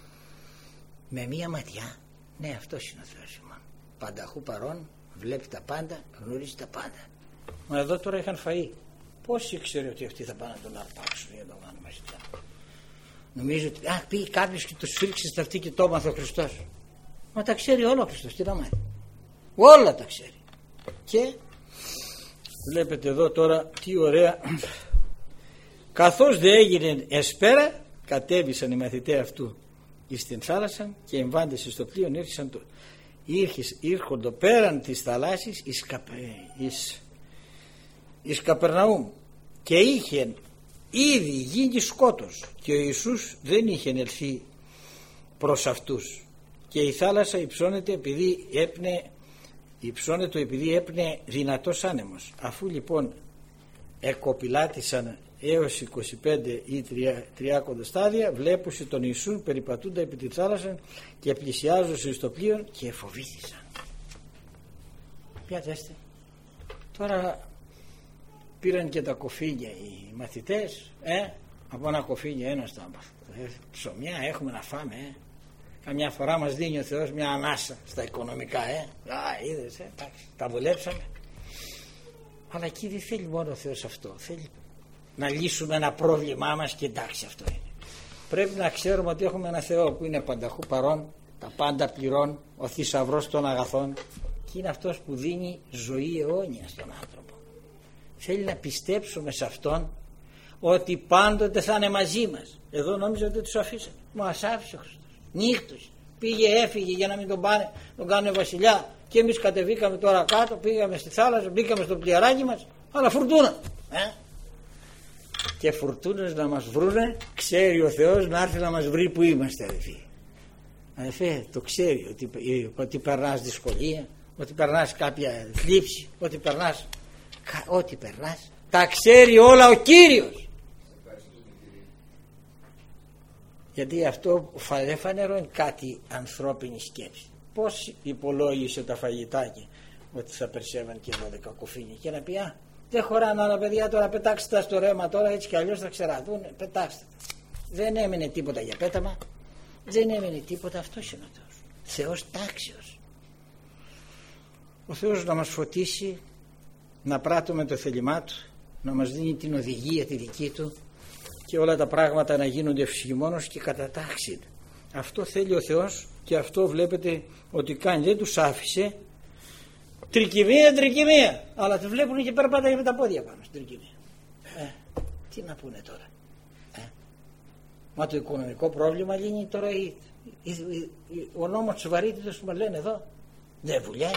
Με μια ματιά. Ναι, αυτός είναι ο Θεός ημών. Πανταχού παρών, βλέπει τα πάντα, γνωρίζει τα πάντα. Μα εδώ τώρα είχαν φαΐ. Πώς ήξερε ότι αυτοί θα πάνε να τον αρπάξουν για τον Γάνο Βασιλιά? Νομίζω ότι α, πήγε κάποιος και τους φύριξε στα αυτή και το έμαθε ο Χριστός. Μα τα ξέρει όλα ο Χριστός. Τι να μάθει? Όλα τα ξέρει. Και βλέπετε εδώ τώρα τι ωραία. Καθώς δε έγινε εσπέρα, κατέβησαν οι μαθητές αυτού εις την θάλασσα και εμβάντες στο πλοίο ήρθαν το, ήρχοντο πέραν της θαλάσσης εις, εις, εις Καπερναούμ, και είχε ήδη γίνει σκότος και ο Ιησούς δεν είχε ελθεί προς αυτούς, και η θάλασσα υψώνεται επειδή έπνε υψώνεται επειδή έπνε δυνατός άνεμος. Αφού λοιπόν εκοπηλάτησαν έως είκοσι πέντε ή τριάντα στάδια, βλέπουσε τον Ιησούν περιπατούντα επί τη θάλασσα και πλησιάζωσε στο πλοίο και φοβήθησαν. Πιάτεστε. Τώρα πήραν και τα κοφίνια οι μαθητές, ε, από ένα κοφίνι ένα στα ε, ψωμιά έχουμε να φάμε, ε. Καμιά φορά μας δίνει ο Θεός μια ανάσα στα οικονομικά, ε. Α, είδες, ε, εντάξει, τα δουλέψαμε. Αλλά εκεί δεν θέλει μόνο ο Θεός αυτό, θέλει να λύσουμε ένα πρόβλημά μας, και εντάξει, αυτό είναι. Πρέπει να ξέρουμε ότι έχουμε ένα Θεό που είναι πανταχού παρόν, τα πάντα πληρών, ο θησαυρός των αγαθών, και είναι αυτός που δίνει ζωή αιώνια στον άνθρωπο. Θέλει να πιστέψουμε σε αυτόν ότι πάντοτε θα είναι μαζί μας. Εδώ νόμιζα ότι τους αφήσαμε. Μας άφησε ο Χριστός. Νύχτος. Πήγε, έφυγε για να μην τον πάνε, τον κάνουν βασιλιά. Και εμείς κατεβήκαμε τώρα κάτω, πήγαμε στη θάλασσα, μπήκαμε στο πλοιαράκι μας, αλλά φουρτούνα. Ε? Και φουρτούνες να μας βρούνε, ξέρει ο Θεός να έρθει να μας βρει που είμαστε, αδελφοί. Αδελφέ, το ξέρει ότι, ότι περνάς δυσκολία, ότι περνάς κάποια θλίψη, ότι περνάς, ό,τι περνάς, τα ξέρει όλα ο Κύριος. Γιατί αυτό δεν φανερώνει κάτι ανθρώπινη σκέψη. Πώς υπολόγισε τα φαγητάκια ότι θα περσεύαν και δώδεκα κοφίνια, και να πει α, δεν χωράνε άλλα παιδιά, τώρα πετάξτε τα στο ρέμα, τώρα έτσι κι αλλιώς θα ξεραθούν, πετάξτε. Δεν έμεινε τίποτα για πέταμα, δεν έμεινε τίποτα. Αυτός είναι ο Θεός, Θεός τάξιος. Ο Θεός να μας φωτίσει, να πράττουμε το θέλημά Του, να μας δίνει την οδηγία τη δική Του, και όλα τα πράγματα να γίνονται ευσχημόνως και κατά τάξη. Αυτό θέλει ο Θεός, και αυτό βλέπετε ότι κάνει. Δεν τους άφησε τρικυμία, τρικυμία, αλλά τους βλέπουν και περπάταγε με τα πόδια πάνω στην τρικυμία. Ε, τι να πούνε τώρα. Ε, μα το οικονομικό πρόβλημα λύνει τώρα η, η, η, η, ο νόμος της βαρύτητας που μας λένε εδώ. Δεν βουλιάει.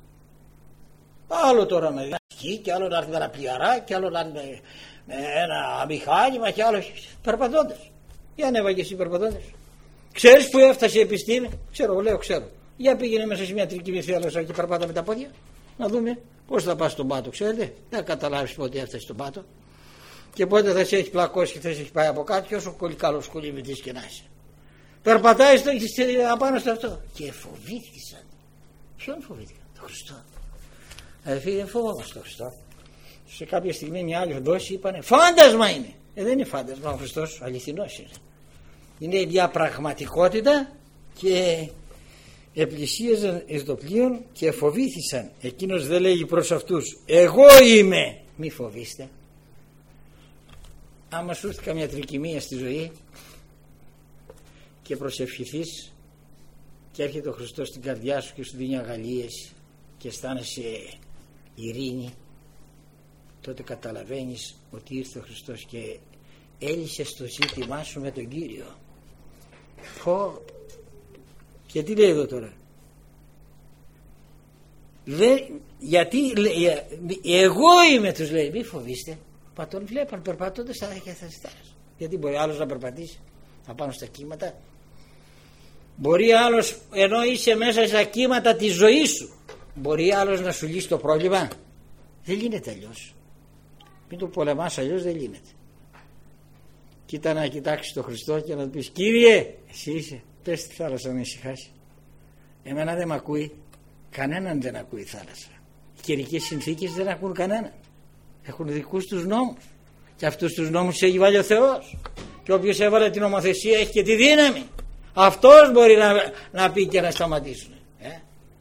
Άλλο τώρα με διδασκή, και άλλο να έρθει με ένα πλοιαρά, και άλλο να έρθει με, με ένα μηχάνημα, και άλλο περπατώντας. Για ανέβα και εσύ περπατώντας. Ξέρεις που έφτασε η επιστήμη? Ξέρω, λέω, ξέρω. Για πήγαινε μέσα σε μια τρικυμή θάλασσα και περπάτα με τα πόδια, να δούμε πώς θα πας στον πάτο. Ξέρετε, δεν καταλάβεις πότε έφτασε στον πάτο. και πότε θα σε έχει πλακώσει και θα σε έχει πάει από κάτω, και όσο πολύ καλό σκουλίμητης και να είσαι. Περπατάει στο, απάνω στο αυτό. Και φοβήθηκαν. Ποιον φοβήθηκαν? Τον Χριστό. Αδελφοί, δεν φοβόμαστε τον Χριστό. Σε κάποια στιγμή μια άλλη δόση είπανε φάντασμα είναι. Ε, δεν είναι φάντασμα, ο Χριστός αληθινός είναι. Είναι μια πραγματικότητα και επλησίαζαν εις το πλοίο και φοβήθησαν. Εκείνος δεν λέγει προς αυτούς εγώ είμαι, μη φοβήστε. Άμα σου έρθει καμιά τρικυμία στη ζωή και προσευχηθείς και έρχεται ο Χριστός στην καρδιά σου και σου δίνει αγαλίες και αισθάνεσαι ειρήνη, τότε καταλαβαίνεις ότι ήρθε ο Χριστός και έλυσε το ζήτημά σου με τον Κύριο. Πω. Και τι λέει εδώ τώρα? Λέει, γιατί λέει, εγώ είμαι, τους λέει, μη φοβήστε. Μα τον βλέπαν περπατώντας στα δάκια της θάλασσας. Γιατί μπορεί άλλος να περπατήσει απάνω στα κύματα? Μπορεί άλλος, ενώ είσαι μέσα στα κύματα της ζωής σου, μπορεί άλλος να σου λύσει το πρόβλημα? Δεν γίνεται αλλιώς. Μην το πολεμάς, αλλιώς δεν γίνεται. Κοίτα να κοιτάξεις τον Χριστό και να του πεις Κύριε, εσύ είσαι, πες τη θάλασσα να ησυχάσει. Εμένα δεν μ' ακούει. Κανέναν δεν ακούει η θάλασσα. Οι καιρικές συνθήκες δεν ακούν κανέναν. Έχουν δικούς τους νόμους. Και αυτούς τους νόμους τους έχει βάλει ο Θεός. Και όποιος έβαλε την νομοθεσία έχει και τη δύναμη. Αυτός μπορεί να, να πει και να σταματήσουν. Ε?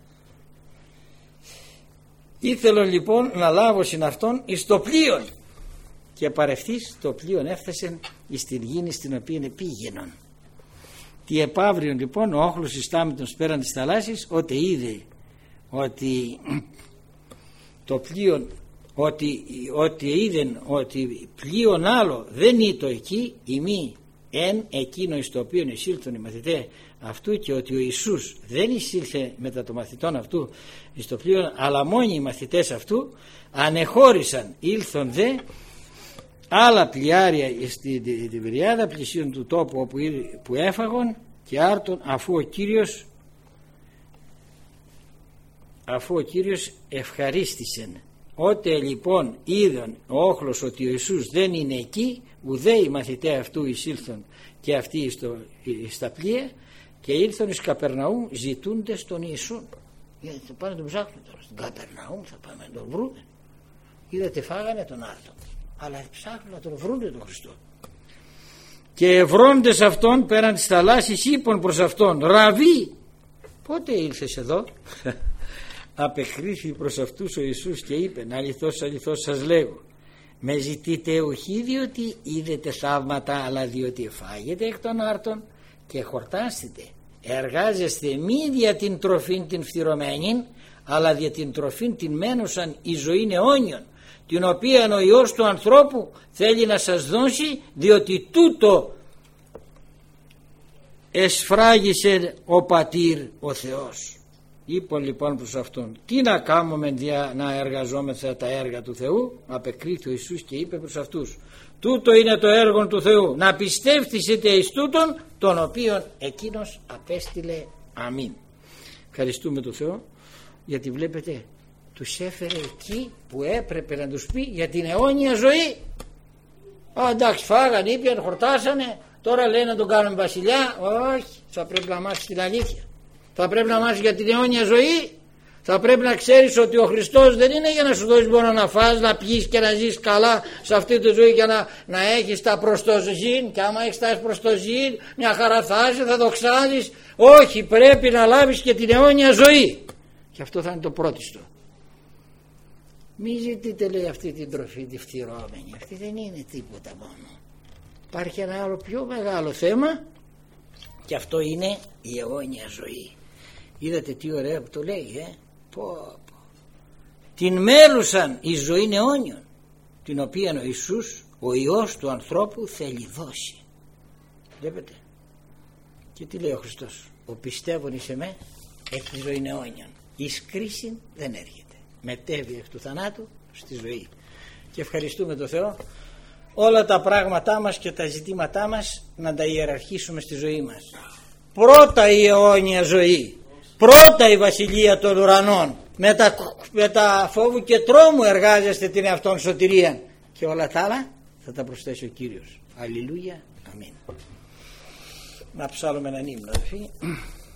Ήθελα λοιπόν να λάβω συν αυτόν εις το πλοίον. Και παρευθείς το πλοίον έφτασε εις την γήνη στην οποία πήγαινον. Τι επαύριον λοιπόν ο όχλος ιστάμητος πέραν της θαλάσσης, ότε είδε ότι το πλοίον, ότι, ότι είδεν ότι πλοίον άλλο δεν ήτο εκεί, ημί εν εκείνο εις το οποίο εισήλθον οι μαθητές αυτού, και ότι ο Ιησούς δεν εισήλθε μετά των μαθητών αυτού εις το πλοίον, αλλά μόνοι οι μαθητές αυτού ανεχώρησαν. Ήλθον δε άλλα πλοιάρια στην Τιβεριάδα πλησίον του τόπου όπου, που έφαγον και άρτον, αφού ο Κύριος αφού ο Κύριος ευχαρίστησεν. Ότε λοιπόν είδον ο όχλος ότι ο Ιησούς δεν είναι εκεί, ουδέ οι μαθητές αυτού εισήλθον και αυτοί στο, στα πλοία, και ήλθον εις Καπερναούμ ζητούντες τον Ιησούν. Γιατί θα πάνε να τον ψάχνουν τώρα στην Καπερναούμ, θα πάμε να τον βρούμε. Είδατε, φάγανε τον άρτον, αλλά ψάχνουν να τον βρούνε τον Χριστό. Και ευρώντες αυτόν πέραν της θαλάσσης είπαν προς αυτόν Ραβί, πότε ήλθες εδώ? Απεκρίθη προς αυτούς ο Ιησούς και είπε αληθώς αληθώς σας λέγω, με ζητείτε όχι διότι είδετε θαύματα, αλλά διότι εφάγετε εκ των άρτων και χορτάσετε. Εργάζεστε μη δια την τροφήν την φθυρωμένη, αλλά δια την τροφήν την μένουσαν η ζωή αιώνιον, την οποία ο Υιός του ανθρώπου θέλει να σας δώσει, διότι τούτο εσφράγισε ο Πατήρ ο Θεός. Είπαν λοιπόν προς αυτόν, τι να κάνουμε για να εργαζόμεθα τα έργα του Θεού? Απεκρίθη ο Ιησούς και είπε προς αυτούς, τούτο είναι το έργο του Θεού, να πιστεύσετε εις τούτον τον οποίον εκείνος απέστειλε. Αμήν. Ευχαριστούμε τον Θεό, γιατί βλέπετε τους έφερε εκεί που έπρεπε να τους πει για την αιώνια ζωή. Α, εντάξει, φάγαν, ήπιαν, χορτάσανε, τώρα λένε να τον κάνουμε βασιλιά. Όχι, θα πρέπει να μάθεις την αλήθεια. Θα πρέπει να μάθεις για την αιώνια ζωή. Θα πρέπει να ξέρεις ότι ο Χριστός δεν είναι για να σου δώσει μόνο να φας, να πιείς και να ζεις καλά σε αυτή τη ζωή, για να, να έχεις τα προστοζήν, και άμα έχεις τα προστοζήν μια χαρά θα είσαι, θα δοξάζεις. Όχι, πρέπει να λάβεις και την αιώνια ζωή, και αυτό θα είναι το πρώτιστο. Μη ζητείτε, λέει, αυτή την τροφή τη φθυρώμενη, αυτή δεν είναι τίποτα μόνο. Υπάρχει ένα άλλο πιο μεγάλο θέμα, και αυτό είναι η αιώνια ζωή. Είδατε τι ωραία που το λέει, ε? Πω, πω. Την μέλουσαν η ζωή αιώνιον, την οποία ο Ιησούς, ο Υιός του ανθρώπου, θέλει δώσει. Βλέπετε. Και τι λέει ο Χριστός? Ο πιστεύων εις εμέ έχει τη ζωή αιώνιον, εις κρίση δεν έρχεται, μετέβει εκ του θανάτου στη ζωή. Και ευχαριστούμε τον Θεό όλα τα πράγματά μας και τα ζητήματά μας να τα ιεραρχήσουμε στη ζωή μας. Πρώτα η αιώνια ζωή, πρώτα η βασιλεία των ουρανών, με τα, με τα φόβου και τρόμου εργάζεστε την εαυτόν σωτηρία, και όλα τα άλλα θα τα προσθέσει ο Κύριος. Αλληλούια, αμήν. Να ψάλουμε έναν ύμνο, αδελφοί.